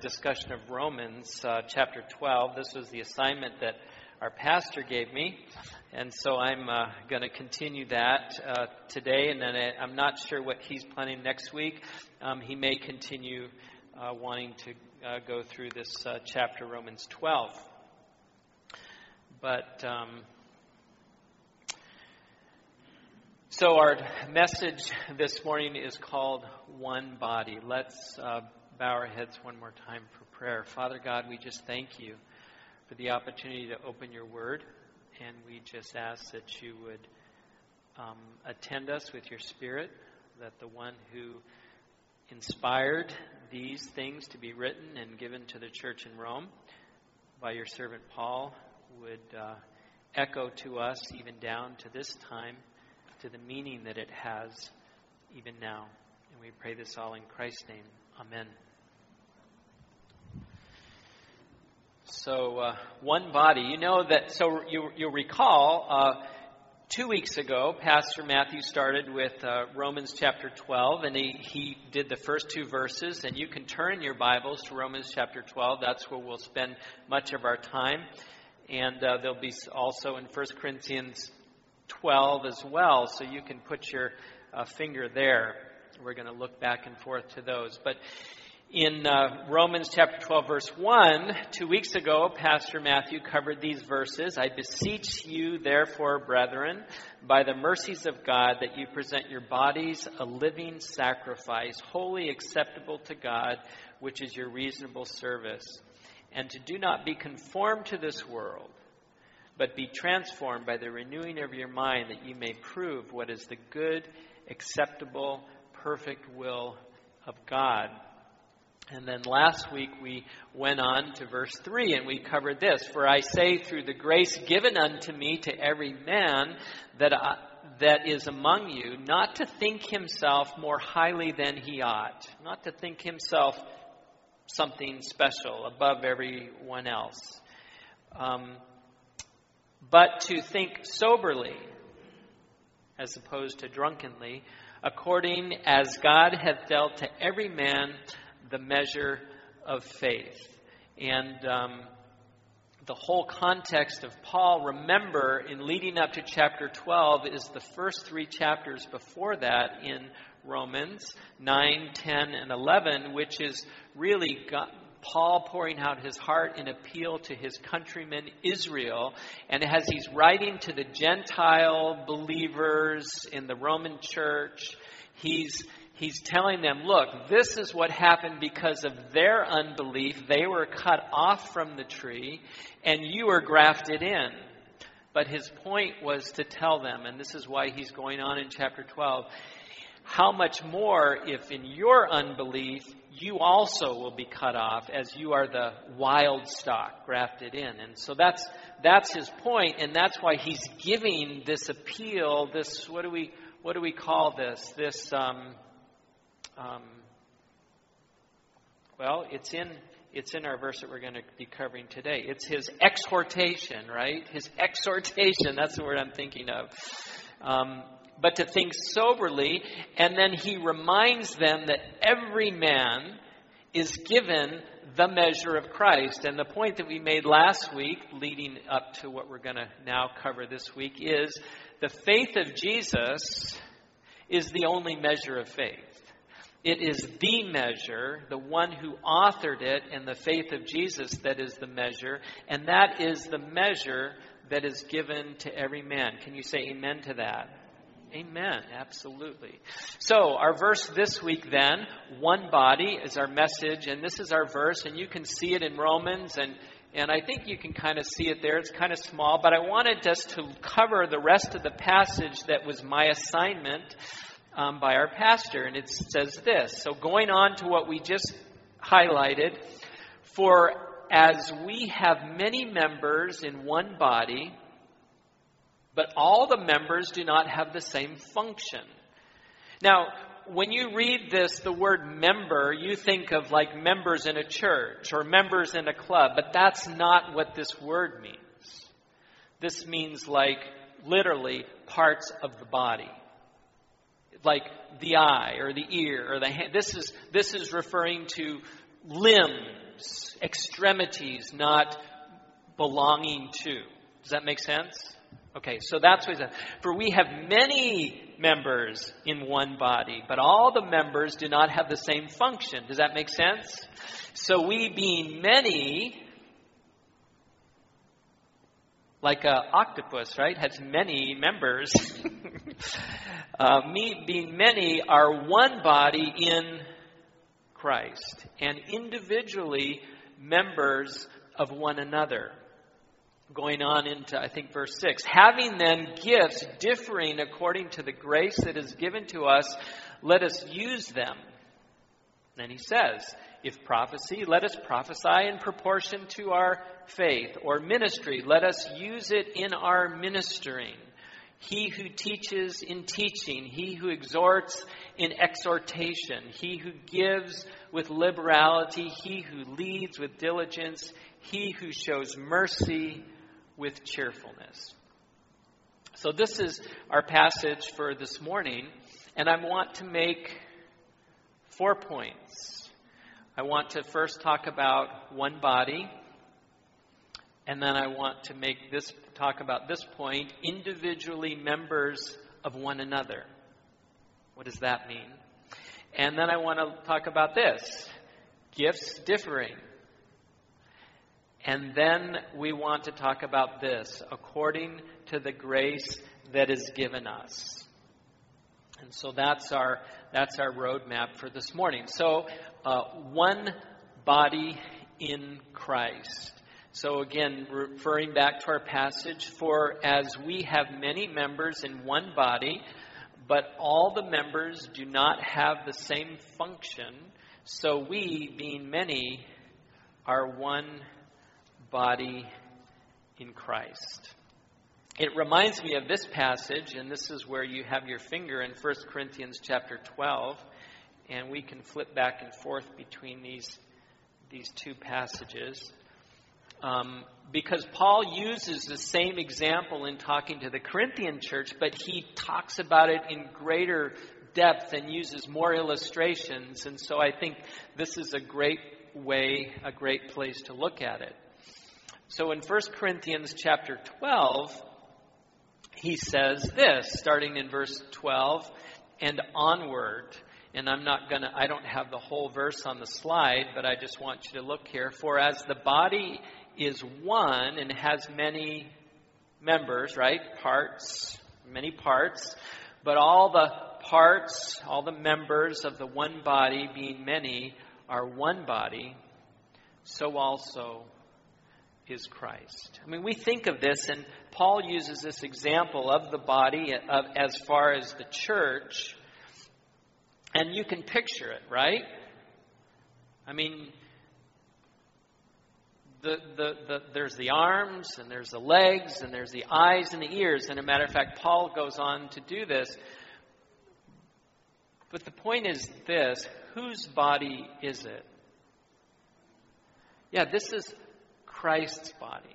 discussion of Romans chapter 12. This was the assignment that our pastor gave me, and so I'm going to continue that today, and then I'm not sure what he's planning next week. He may continue wanting to go through this chapter, Romans 12. But so our message this morning is called One Body. Let's bow our heads one more time for prayer. Father God, we just thank you for the opportunity to open your word, and we just ask that you would attend us with your Spirit, that the one who inspired these things to be written and given to the church in Rome by your servant Paul would echo to us even down to this time, to the meaning that it has even now. And we pray this all in Christ's name. Amen. So, one body. You know that, so you'll recall, 2 weeks ago, Pastor Matthew started with Romans chapter 12, and he did the first two verses, and you can turn your Bibles to Romans chapter 12. That's where we'll spend much of our time. And there'll be also in 1 Corinthians 12 as well, so you can put your finger there. We're going to look back and forth to those. But in Romans chapter 12, verse 1, 2 weeks ago, Pastor Matthew covered these verses. I beseech you, therefore, brethren, by the mercies of God, that you present your bodies a living sacrifice, wholly acceptable to God, which is your reasonable service. And to do not be conformed to this world, but be transformed by the renewing of your mind, that you may prove what is the good, acceptable, perfect will of God. And then last week we went on to verse 3, and we covered this. For I say, through the grace given unto me, to every man that is among you, not to think himself more highly than he ought, not to think himself something special above everyone else, but to think soberly, as opposed to drunkenly, according as God hath dealt to every man the measure of faith. And the whole context of Paul, remember, in leading up to chapter 12, is the first three chapters before that in Romans 9, 10, and 11, which is really Paul pouring out his heart in appeal to his countrymen Israel. And as he's writing to the Gentile believers in the Roman church, he's telling them, look, this is what happened because of their unbelief. They were cut off from the tree, and you were grafted in. But his point was to tell them, and this is why he's going on in chapter 12, how much more if in your unbelief you also will be cut off, as you are the wild stock grafted in. And so that's his point, and that's why he's giving this appeal, this, what do we call this? This, well, it's in our verse that we're going to be covering today. It's his exhortation, right? His exhortation, that's the word I'm thinking of. But to think soberly, and then he reminds them that every man is given the measure of Christ. And the point that we made last week, leading up to what we're going to now cover this week, is the faith of Jesus is the only measure of faith. It is the measure, the one who authored it, and the faith of Jesus that is the measure, and that is the measure that is given to every man. Can you say amen to that? Amen. Absolutely. So our verse this week then, one body is our message, and this is our verse, and you can see it in Romans, and I think you can kind of see it there. It's kind of small, but I wanted just to cover the rest of the passage that was my assignment by our pastor, and it says this. So going on to what we just highlighted, for as we have many members in one body, but all the members do not have the same function. Now, when you read this, the word member, you think of like members in a church or members in a club, but that's not what this word means. This means like literally parts of the body. Like the eye or the ear or the hand. This is referring to limbs members, extremities not belonging to. Does that make sense? Okay, so that's what it says. For we have many members in one body, but all the members do not have the same function. Does that make sense? So we being many, like an octopus, right, has many members. Me being many are one body in Christ, and individually members of one another. Going on into, I think, verse 6. Having then gifts differing according to the grace that is given to us, let us use them. Then he says, if prophecy, let us prophesy in proportion to our faith. Or ministry, let us use it in our ministering. He who teaches in teaching, he who exhorts in exhortation, he who gives with liberality, he who leads with diligence, he who shows mercy with cheerfulness. So this is our passage for this morning, and I want to make 4 points. I want to first talk about one body, and then I want to talk about this point, individually members of one another. What does that mean? And then I want to talk about this, gifts differing. And then we want to talk about this, according to the grace that is given us. And so that's our roadmap for this morning. So one body in Christ. So again, referring back to our passage, for as we have many members in one body, but all the members do not have the same function, so we, being many, are one body in Christ. It reminds me of this passage, and this is where you have your finger in 1 Corinthians chapter 12, and we can flip back and forth between these two passages. Because Paul uses the same example in talking to the Corinthian church, but he talks about it in greater depth and uses more illustrations, and so I think this is a great place to look at it. So in 1 Corinthians chapter 12, he says this, starting in verse 12 and onward. And I don't have the whole verse on the slide, but I just want you to look here. For as the body is one and has many members, right? Parts, many parts. But all the members of the one body, being many, are one body. So also is Christ. I mean, we think of this, and Paul uses this example of the body as far as the church, and you can picture it, right? I mean, there's the arms, and there's the legs, and there's the eyes and the ears, and as a matter of fact, Paul goes on to do this. But the point is this, whose body is it? Yeah, this is Christ's body.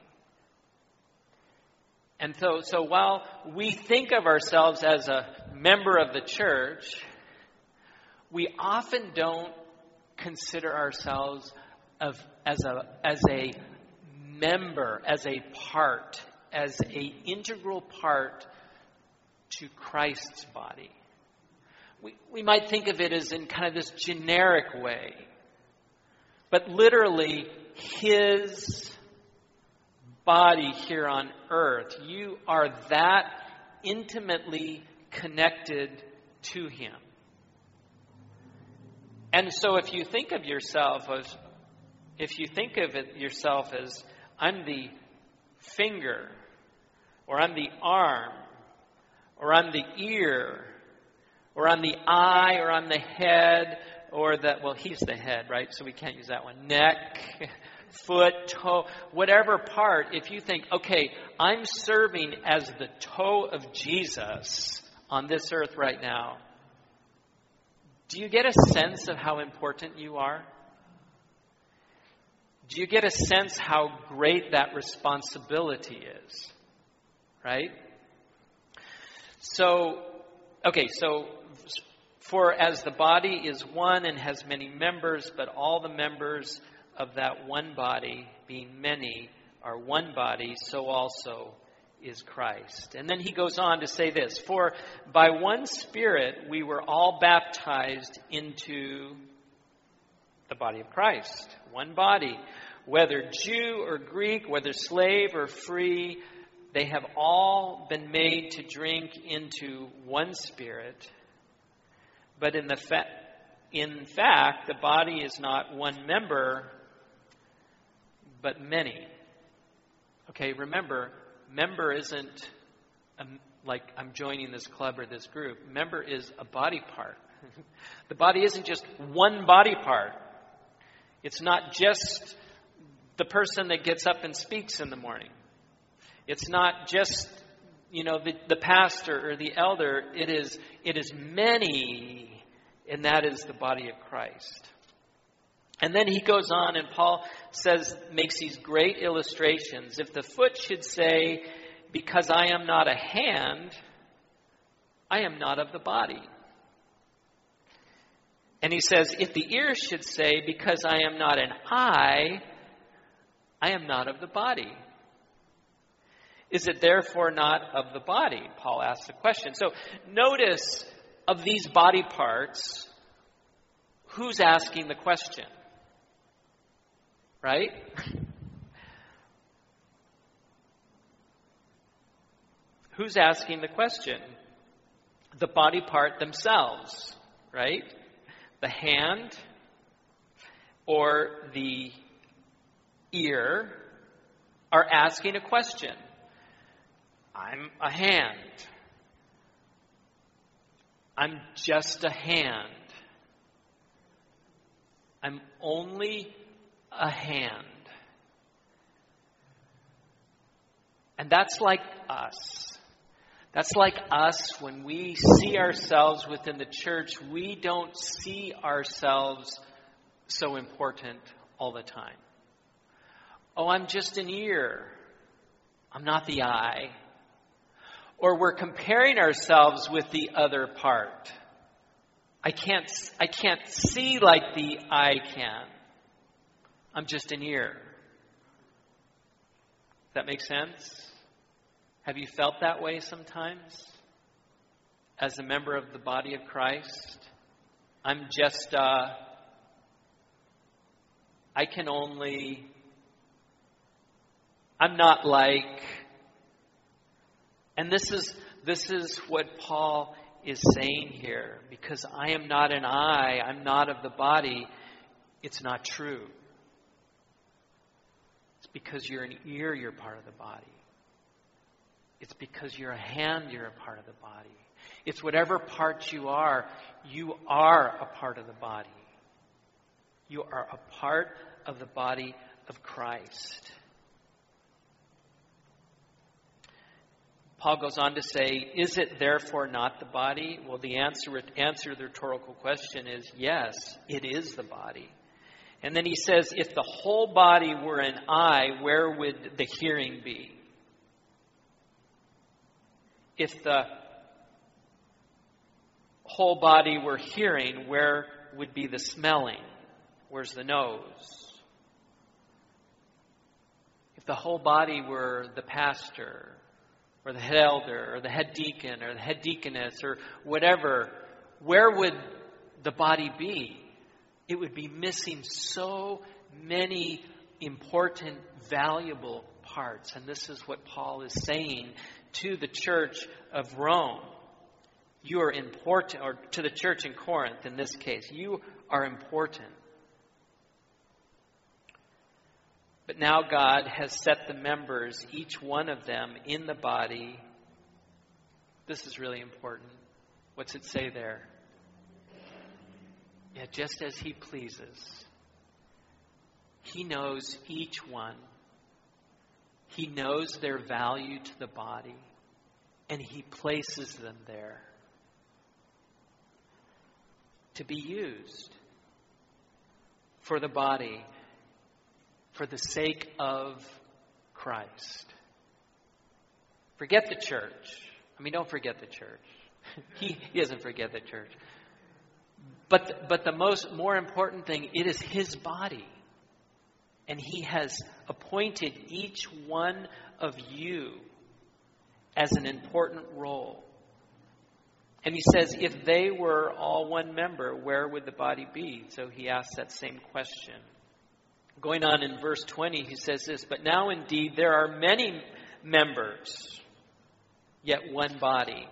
And so while we think of ourselves as a member of the church, we often don't consider ourselves as a member, as a part, as an integral part to Christ's body. We might think of it as in kind of this generic way, but literally His body here on earth. You are that intimately connected to Him. And so if you think of yourself as I'm the finger, or I'm the arm, or I'm the ear, or I'm the eye, or I'm the head, or he's the head, right? So we can't use that one. Neck, foot, toe, whatever part, if you think, okay, I'm serving as the toe of Jesus on this earth right now, do you get a sense of how important you are? Do you get a sense how great that responsibility is? Right? So, for as the body is one and has many members, but all the members of that one body, being many, are one body, so also is Christ. And then he goes on to say this, for by one Spirit we were all baptized into the body of Christ. One body. Whether Jew or Greek, whether slave or free, they have all been made to drink into one Spirit. But in fact, the body is not one member, but many. Okay, remember, member isn't like I'm joining this club or this group. Member is a body part. The body isn't just one body part. It's not just the person that gets up and speaks in the morning. It's not just, the pastor or the elder. It is many, and that is the body of Christ. And then he goes on, and Paul makes these great illustrations. If the foot should say, because I am not a hand, I am not of the body. And he says, if the ear should say, because I am not an eye, I am not of the body. Is it therefore not of the body? Paul asks the question. So notice, of these body parts, who's asking the question? Right? Who's asking the question? The body part themselves, right? The hand or the ear are asking a question. I'm a hand. I'm just a hand. I'm only a hand. And that's like us. That's like us when we see ourselves within the church. We don't see ourselves so important all the time. Oh, I'm just an ear. I'm not the eye. Or we're comparing ourselves with the other part. I can't see like the eye can. I'm just an ear. Does that make sense? Have you felt that way sometimes? As a member of the body of Christ? I'm not like. And this is what Paul is saying here. Because I am not an eye, I'm not of the body, it's not true. It's because you're an ear, you're part of the body. It's because you're a hand, you're a part of the body. It's whatever part you are a part of the body. You are a part of the body of Christ. Paul goes on to say, is it therefore not the body? Well, the answer to the rhetorical question is yes, it is the body. And then he says, if the whole body were an eye, where would the hearing be? If the whole body were hearing, where would be the smelling? Where's the nose? If the whole body were the pastor, or the head elder, or the head deacon, or the head deaconess, or whatever, where would the body be? It would be missing so many important, valuable parts. And this is what Paul is saying to the church of Rome. You are important, or to the church in Corinth in this case. You are important. But now God has set the members, each one of them, in the body. This is really important. What's it say there? Yeah, just as He pleases. He knows each one. He knows their value to the body. And He places them there to be used for the body, for the sake of Christ. Forget the church. Don't forget the church. He doesn't forget the church. But the more important thing, it is His body. And He has appointed each one of you as an important role. And He says, if they were all one member, where would the body be? So He asks that same question. Going on in verse 20, He says this, but now indeed there are many members, yet one body.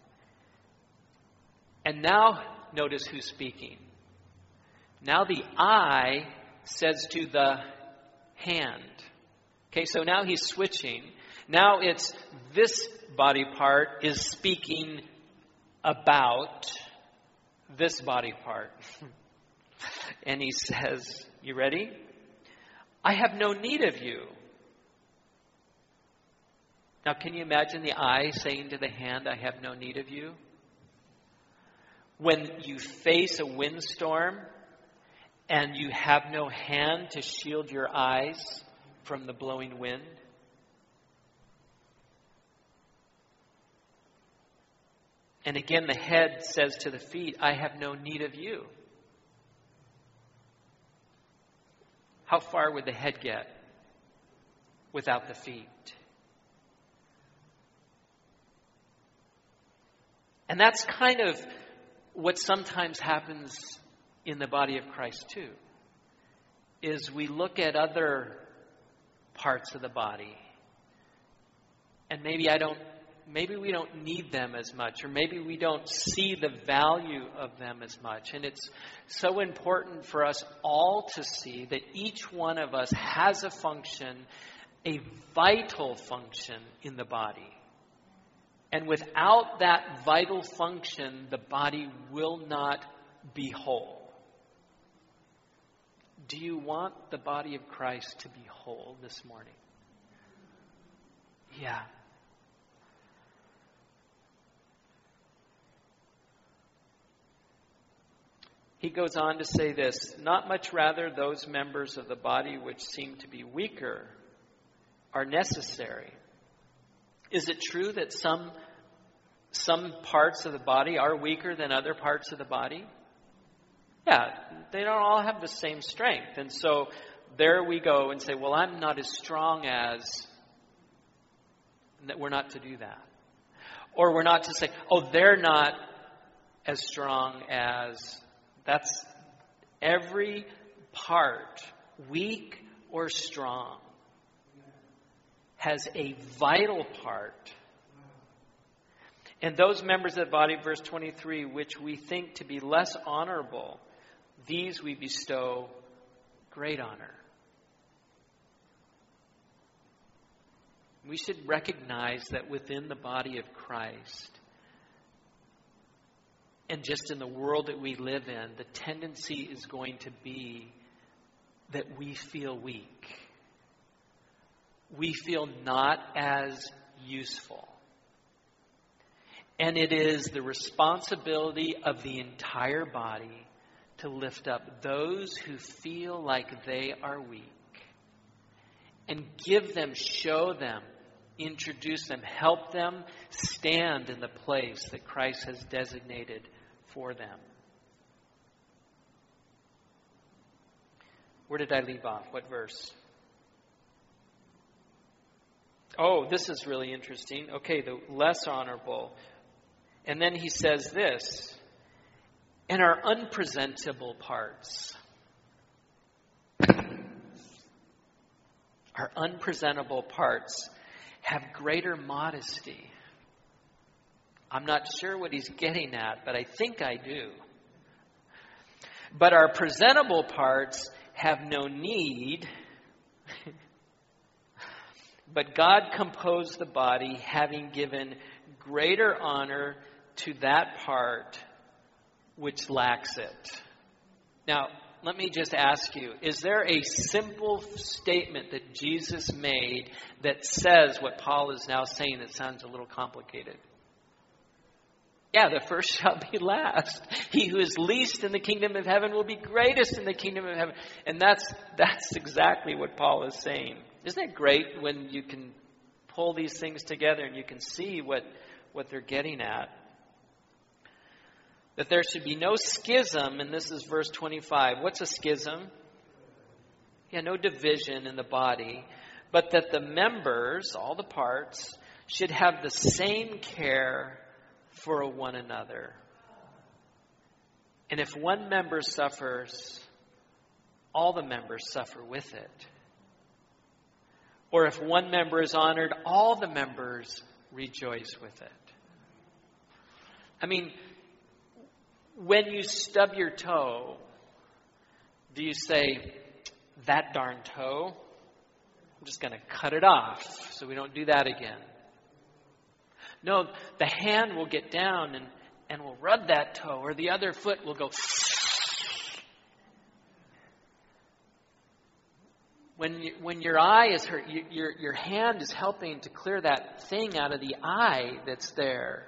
And now notice who's speaking. Now the eye says to the hand. Okay, so now He's switching. Now it's this body part is speaking about this body part. And He says, you ready? I have no need of you. Now, can you imagine the eye saying to the hand, I have no need of you? When you face a windstorm and you have no hand to shield your eyes from the blowing wind. And again, the head says to the feet, I have no need of you. How far would the head get without the feet? And that's kind of what sometimes happens in the body of Christ too, is we look at other parts of the body and maybe we don't need them as much, or maybe we don't see the value of them as much. And it's so important for us all to see that each one of us has a function, a vital function in the body. And without that vital function, the body will not be whole. Do you want the body of Christ to be whole this morning? Yeah. He goes on to say this, not much rather those members of the body which seem to be weaker are necessary. Is it true that some parts of the body are weaker than other parts of the body? Yeah, they don't all have the same strength. And so there we go and say, well, I'm not as strong as... We're not to do that. Or we're not to say, oh, they're not as strong as... That's every part, weak or strong, has a vital part. And those members of the body, verse 23, which we think to be less honorable, these we bestow great honor. We should recognize that within the body of Christ, and just in the world that we live in, the tendency is going to be that we feel weak. We feel not as useful. And it is the responsibility of the entire body to lift up those who feel like they are weak. And give them, show them, introduce them, help them stand in the place that Christ has designated for them. Where did I leave off? What verse? Oh, this is really interesting. Okay, the less honorable. And then he says this, and our unpresentable parts. Our unpresentable parts have greater modesty. I'm not sure what he's getting at, but I think I do. But our presentable parts have no need. But God composed the body, having given greater honor to that part which lacks it. Now, let me just ask you, is there a simple statement that Jesus made that says what Paul is now saying that sounds a little complicated? Yeah, the first shall be last. He who is least in the kingdom of heaven will be greatest in the kingdom of heaven. And that's exactly what Paul is saying. Isn't it great when you can pull these things together and you can see what they're getting at? That there should be no schism, and this is verse 25. What's a schism? no division in the body, but that the members, all the parts, should have the same care for one another. And if one member suffers, all the members suffer with it. Or if one member is honored, all the members rejoice with it. I mean, when you stub your toe, do you say, that darn toe, I'm just going to cut it off so we don't do that again? No, the hand will get down and will rub that toe, or the other foot will go. When your eye is hurt, your hand is helping to clear that thing out of the eye that's there.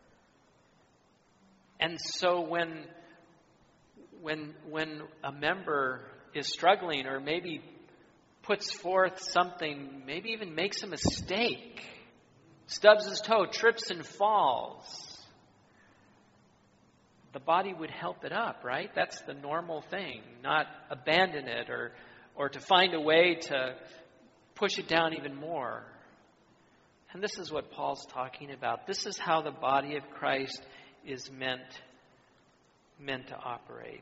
And so when a member is struggling, or maybe puts forth something, maybe even makes a mistake, stubs his toe, trips and falls, the body would help it up, right? That's the normal thing, not abandon it or to find a way to push it down even more. And this is what Paul's talking about. This is how the body of Christ is meant to operate.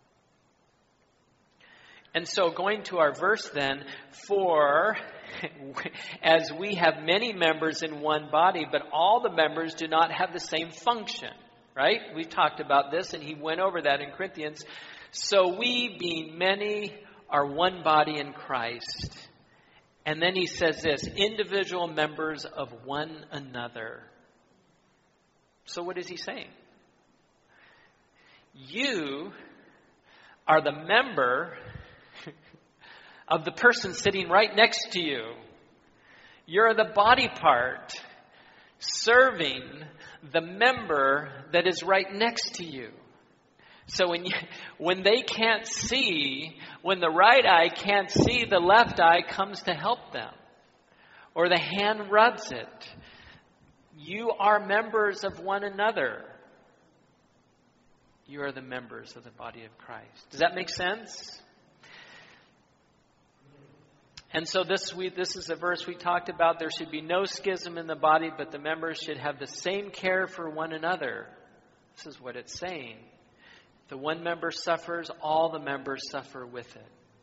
And so going to our verse then, for as we have many members in one body, but all the members do not have the same function, right? We talked about this, and he went over that in Corinthians. So we, being many, are one body in Christ. And then he says this, individual members of one another. So what is he saying? You are the member of the person sitting right next to you. You're the body part serving the member that is right next to you. So when they can't see, when the right eye can't see, the left eye comes to help them. Or the hand rubs it. You are members of one another. You are the members of the body of Christ. Does that make sense? And so this is a verse we talked about. There should be no schism in the body, but the members should have the same care for one another. This is what it's saying. If the one member suffers, all the members suffer with it.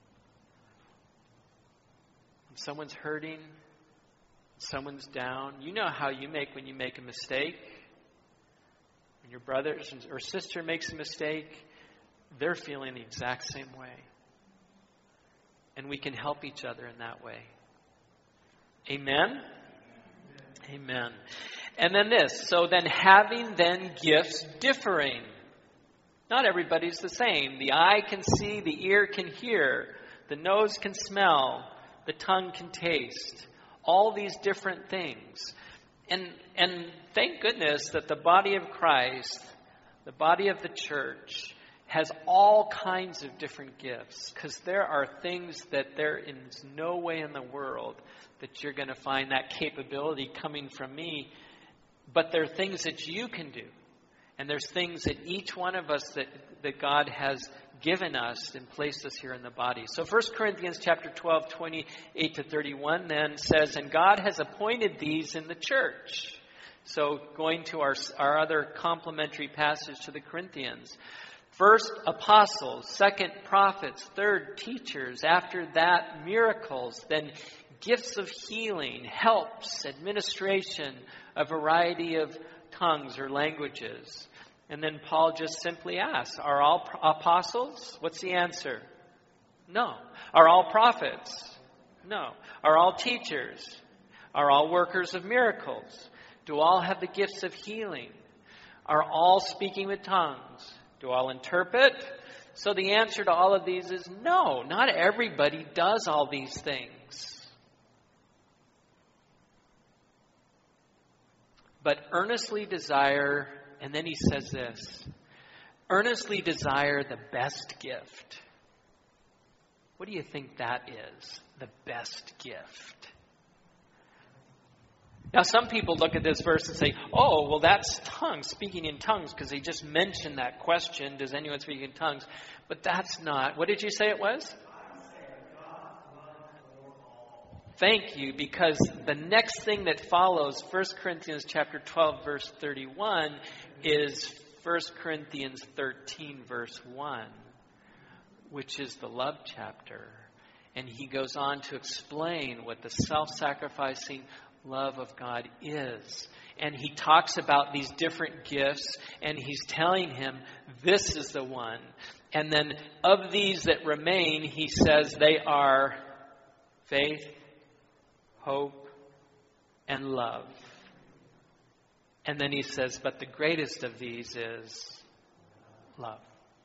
When someone's hurting, someone's down, you know how you make when you make a mistake. When your brother or sister makes a mistake, they're feeling the exact same way. And we can help each other in that way. Amen? Amen. And then this. So then having then gifts differing. Not everybody's the same. The eye can see, the ear can hear, the nose can smell, the tongue can taste. All these different things. And thank goodness that the body of Christ, the body of the church, has all kinds of different gifts, because there are things that there is no way in the world that you're going to find that capability coming from me, but there are things that you can do, and there's things that each one of us that God has given us and placed us here in the body. So 1 Corinthians chapter 12, 28 to 31 then says, and God has appointed these in the church. So going to our other complementary passage to the Corinthians. First, apostles. Second, prophets. Third, teachers. After that, miracles. Then, gifts of healing, helps, administration, a variety of tongues or languages. And then Paul just simply asks, are all apostles? What's the answer? No. Are all prophets? No. Are all teachers? Are all workers of miracles? Do all have the gifts of healing? Are all speaking with tongues? Do all interpret? So the answer to all of these is no. Not everybody does all these things. But earnestly desire, and then he says this, earnestly desire the best gift. What do you think that is? The best gift. Now, some people look at this verse and say, oh, well, that's tongues, speaking in tongues, because they just mentioned that question, does anyone speak in tongues? But that's not. What did you say it was? thank you, because the next thing that follows 1 Corinthians chapter 12, verse 31, is 1 Corinthians 13, verse 1, which is the love chapter. And he goes on to explain what the self-sacrificing love of God is. And he talks about these different gifts, and he's telling him, this is the one. And then of these that remain, he says they are faith, hope, and love. And then he says, but the greatest of these is love.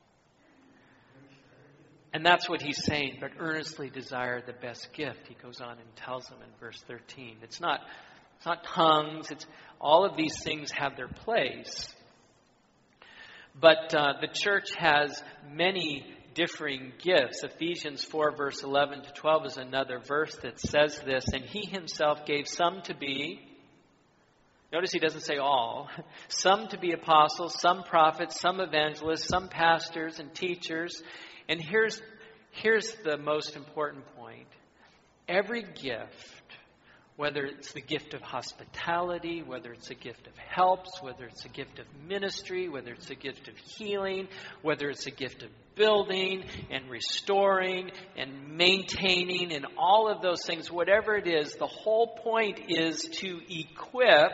And that's what he's saying, but earnestly desire the best gift. He goes on and tells them in verse 13. It's not tongues. It's all of these things have their place. But the church has many differing gifts. Ephesians 4, verse 11 to 12 is another verse that says this. And he himself gave some to be, notice he doesn't say all, some to be apostles, some prophets, some evangelists, some pastors and teachers. And here's the most important point. Every gift, whether it's the gift of hospitality, whether it's a gift of helps, whether it's a gift of ministry, whether it's a gift of healing, whether it's a gift of building and restoring and maintaining and all of those things, whatever it is, the whole point is to equip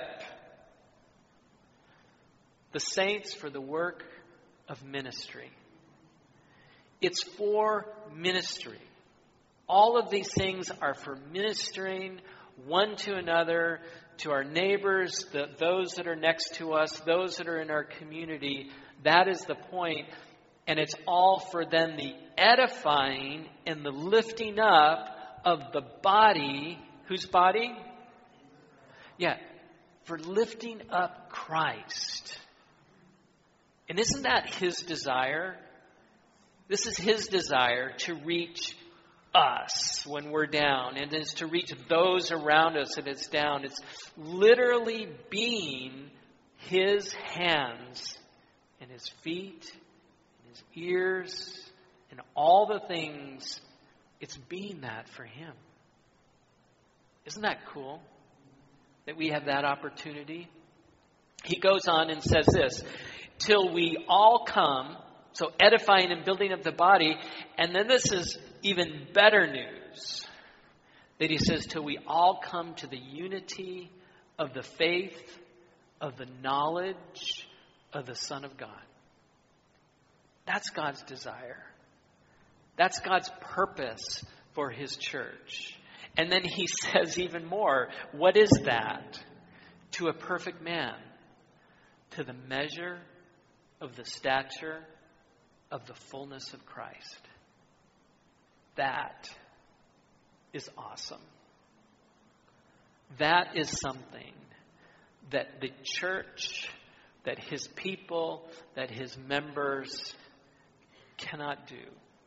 the saints for the work of ministry. It's for ministry. All of these things are for ministering one to another, to our neighbors, those that are next to us, those that are in our community. That is the point. And it's all for then the edifying and the lifting up of the body. Whose body? Yeah, for lifting up Christ. And isn't that his desire? This is his desire, to reach us when we're down, and is to reach those around us that it's down. It's literally being his hands and his feet and his ears and all the things. It's being that for him. Isn't that cool that we have that opportunity? He goes on and says this, till we all come. So edifying and building up the body. And then this is even better news. That he says, till we all come to the unity of the faith, of the knowledge of the Son of God. That's God's desire. That's God's purpose for his church. And then he says even more. What is that? To a perfect man. To the measure of the stature of the fullness of Christ. That is awesome. That is something that the church, that his people, that his members cannot do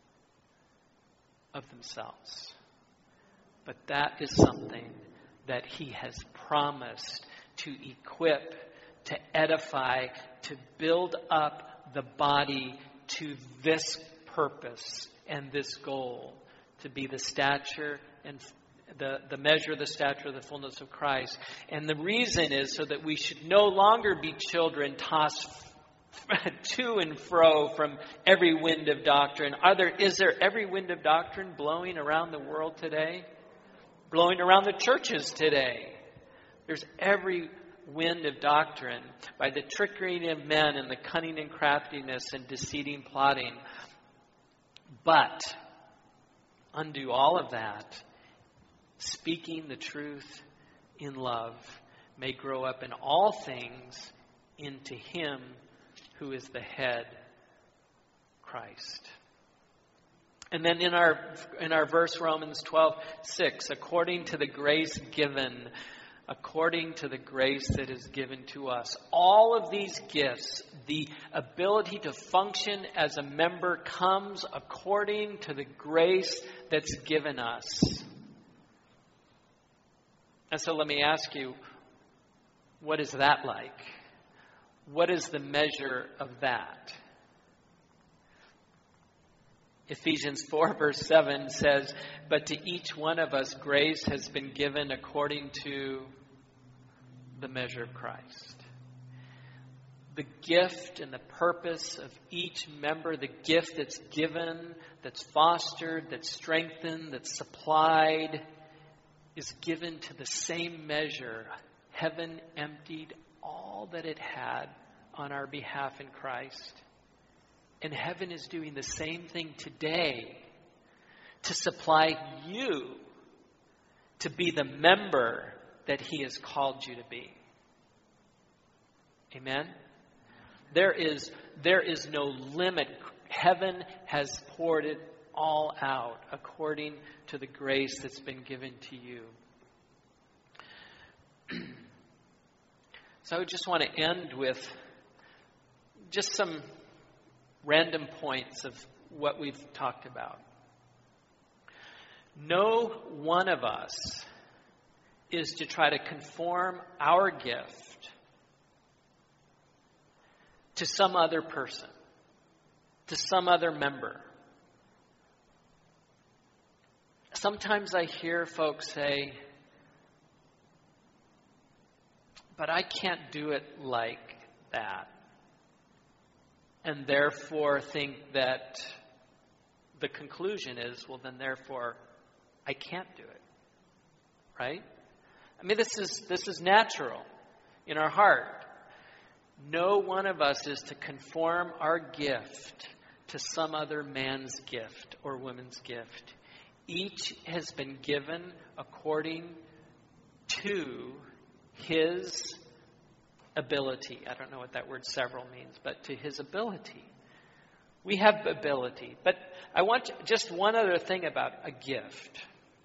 of themselves. But that is something that he has promised to equip, to edify, to build up the body to this purpose and this goal, to be the stature and the measure of the stature of the fullness of Christ. And the reason is so that we should no longer be children tossed to and fro from every wind of doctrine. Is there every wind of doctrine blowing around the world today? Blowing around the churches today. There's every wind of doctrine by the trickery of men and the cunning and craftiness and deceiving plotting. But undo all of that, speaking the truth in love may grow up in all things into him who is the head, Christ. And then in our verse, Romans 12:6, according to the grace given, according to the grace that is given to us. All of these gifts, the ability to function as a member, comes according to the grace that's given us. And so let me ask you, what is that like? What is the measure of that? Ephesians 4 verse 7 says, "But to each one of us grace has been given according to the measure of Christ." The gift and the purpose of each member, the gift that's given, that's fostered, that's strengthened, that's supplied, is given to the same measure. Heaven emptied all that it had on our behalf in Christ. And heaven is doing the same thing today to supply you to be the member that He has called you to be. Amen? There is no limit. Heaven has poured it all out according to the grace that's been given to you. So I just want to end with just some random points of what we've talked about. No one of us is to try to conform our gift to some other person, to some other member. Sometimes I hear folks say, "But I can't do it like that." And therefore think that the conclusion is, well, then therefore I can't do it. Right? I mean, this is natural in our heart. No one of us is to conform our gift to some other man's gift or woman's gift. Each has been given according to his ability. I don't know what that word several means, but to his ability. We have ability. But I want just one other thing about a gift.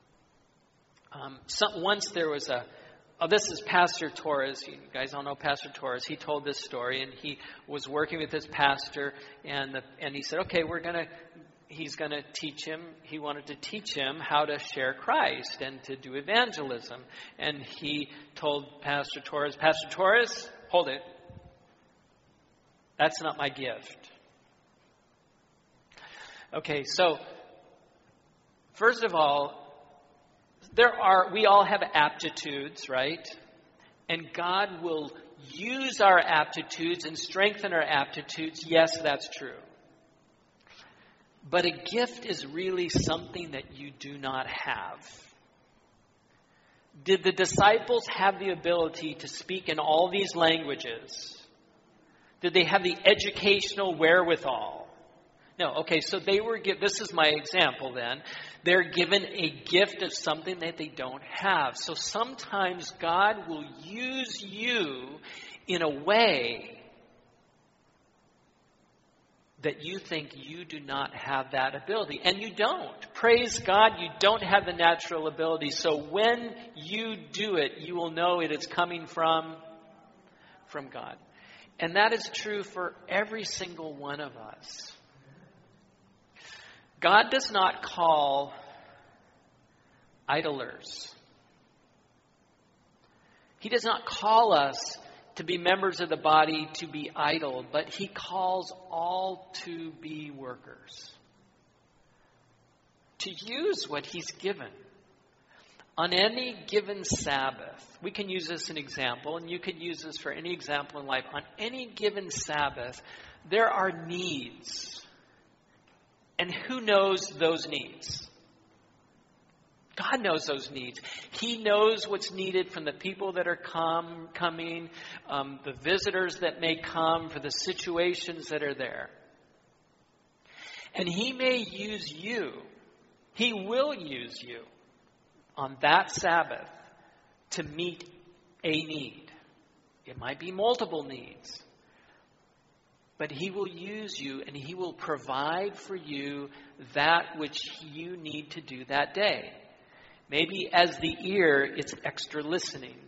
Once there was this is Pastor Torres. You guys all know Pastor Torres. He told this story, and he was working with his pastor, and he said, okay, he's going to teach him. He wanted to teach him how to share Christ and to do evangelism. And he told Pastor Torres, hold it. That's not my gift. Okay, so first of all, we all have aptitudes, right? And God will use our aptitudes and strengthen our aptitudes. Yes, that's true. But a gift is really something that you do not have. Did the disciples have the ability to speak in all these languages? Did they have the educational wherewithal? No. Okay, so they were given, this is my example then. They're given a gift of something that they don't have. So sometimes God will use you in a way that you think you do not have that ability. And you don't. Praise God, you don't have the natural ability. So when you do it, you will know it is coming from God. And that is true for every single one of us. God does not call idlers. He does not call us to be members of the body to be idle, but He calls all to be workers. To use what He's given. On any given Sabbath, we can use this as an example, and you could use this for any example in life. On any given Sabbath, there are needs. And who knows those needs? God knows those needs. He knows what's needed from the people that are coming, the visitors that may come, for the situations that are there. And He may use you. He will use you on that Sabbath to meet a need. It might be multiple needs. But He will use you, and He will provide for you that which you need to do that day. Maybe as the ear, it's extra listening.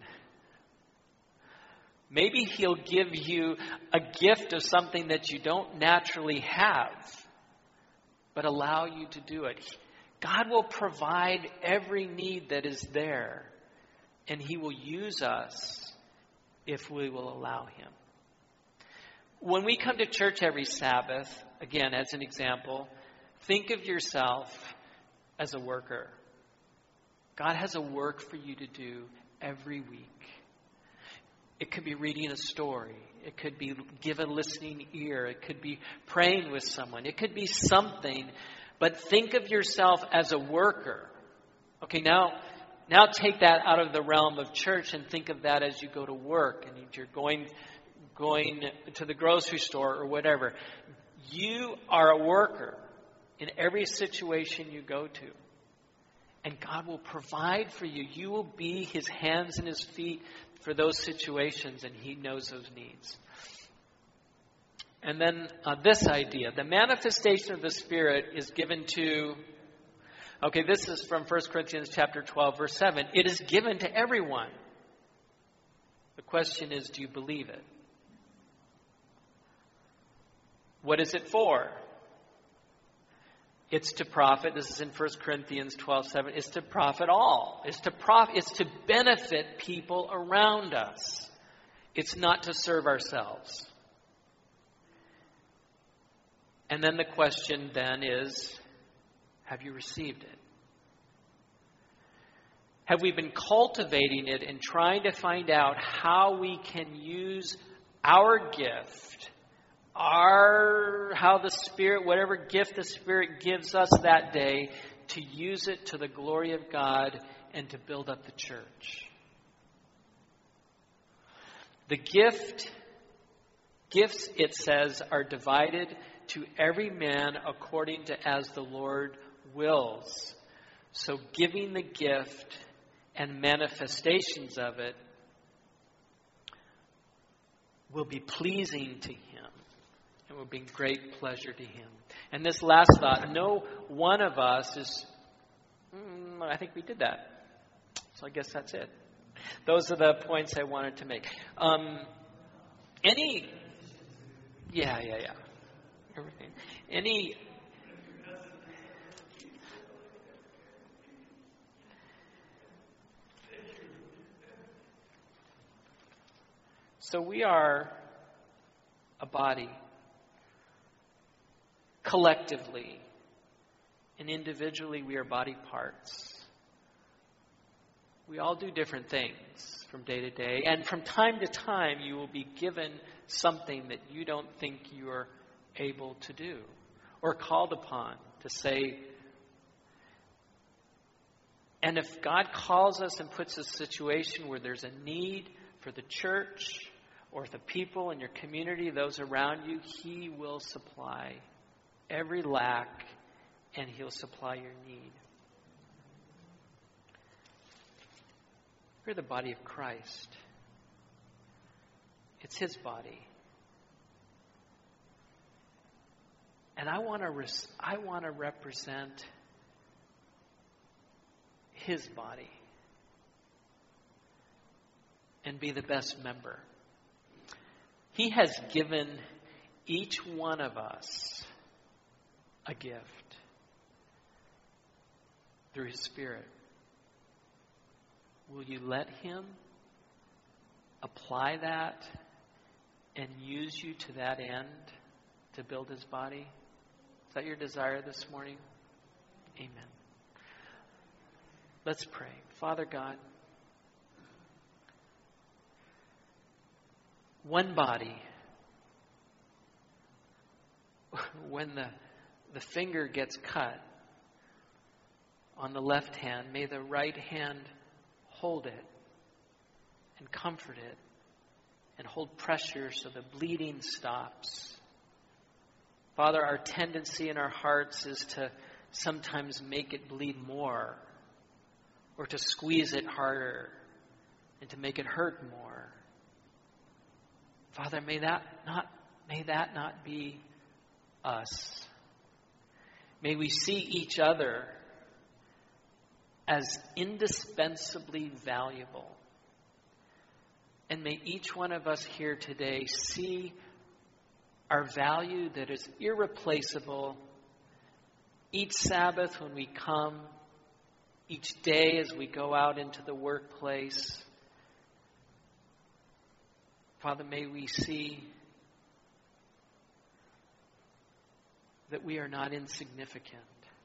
Maybe He'll give you a gift of something that you don't naturally have, but allow you to do it. God will provide every need that is there, and He will use us if we will allow Him. When we come to church every Sabbath, again, as an example, Think of yourself as a worker. God has a work for you to do every week. It could be reading a story. It could be give a listening ear. It could be praying with someone. It could be something. But think of yourself as a worker. Okay, now take that out of the realm of church and think of that as you go to work and you're going to the grocery store or whatever. You are a worker in every situation you go to. And God will provide for you. You will be His hands and His feet for those situations, and He knows those needs. And then this idea, the manifestation of the Spirit is given to, okay, this is from 1 Corinthians chapter 12, verse 7. It is given to everyone. The question is, do you believe it? What is it for? It's to profit. This is in 1 Corinthians 12:7. It's to profit all. It's to benefit people around us. It's not to serve ourselves. And then the question then is, have you received it? Have we been cultivating it and trying to find out how we can use our gift, how the Spirit, whatever gift the Spirit gives us that day, to use it to the glory of God and to build up the church? The gifts, it says, are divided to every man according to as the Lord wills. So giving the gift and manifestations of it will be pleasing to Him. It will bring great pleasure to Him. And this last thought, no one of us is, I think we did that. So I guess that's it. Those are the points I wanted to make. Yeah. Everything. So we are a body. Collectively and individually, we are body parts. We all do different things from day to day. And from time to time, you will be given something that you don't think you're able to do or called upon to say. And if God calls us and puts a situation where there's a need for the church or the people in your community, those around you, He will supply every lack, and He'll supply your need. We're the body of Christ. It's His body. And I want to represent His body and be the best member. He has given each one of us a gift through His Spirit. Will you let Him apply that and use you to that end to build His body? Is that your desire this morning? Amen. Let's pray. Father God, one body. When the finger gets cut on the left hand, may the right hand hold it and comfort it and hold pressure so the bleeding stops. Father, our tendency in our hearts is to sometimes make it bleed more or to squeeze it harder and to make it hurt more. Father, may that not be us. May we see each other as indispensably valuable. And may each one of us here today see our value that is irreplaceable each Sabbath when we come, each day as we go out into the workplace. Father, may we see that we are not insignificant,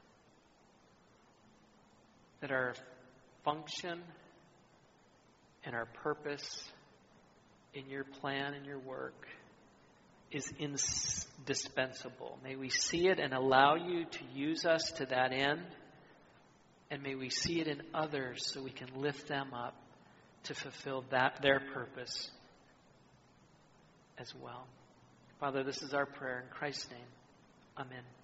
that our function and our purpose in your plan and your work is indispensable. May we see it and allow you to use us to that end. And may we see it in others so we can lift them up to fulfill their purpose as well. Father, this is our prayer in Christ's name. Amen.